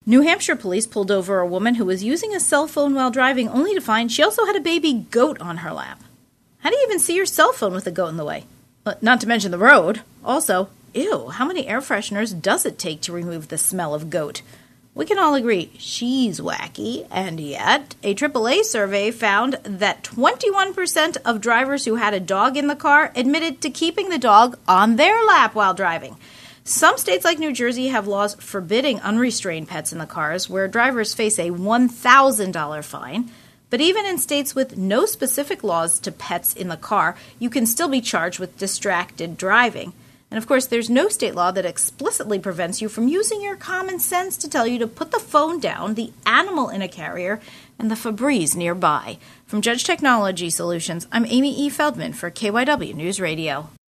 New Hampshire police pulled over a woman who was using a cell phone while driving, only to find she also had a baby goat on her lap. How do you even see your cell phone with a goat in the way? Not to mention the road. Also, ew, how many air fresheners does it take to remove the smell of goat? We can all agree she's wacky, and yet a AAA survey found that 21% of drivers who had a dog in the car admitted to keeping the dog on their lap while driving. Some states like New Jersey have laws forbidding unrestrained pets in the cars, where drivers face a $1,000 fine. But even in states with no specific laws to pets in the car, you can still be charged with distracted driving. And of course, there's no state law that explicitly prevents you from using your common sense to tell you to put the phone down, the animal in a carrier, and the Febreze nearby. From Judge Technology Solutions, I'm Amy E. Feldman for KYW News Radio.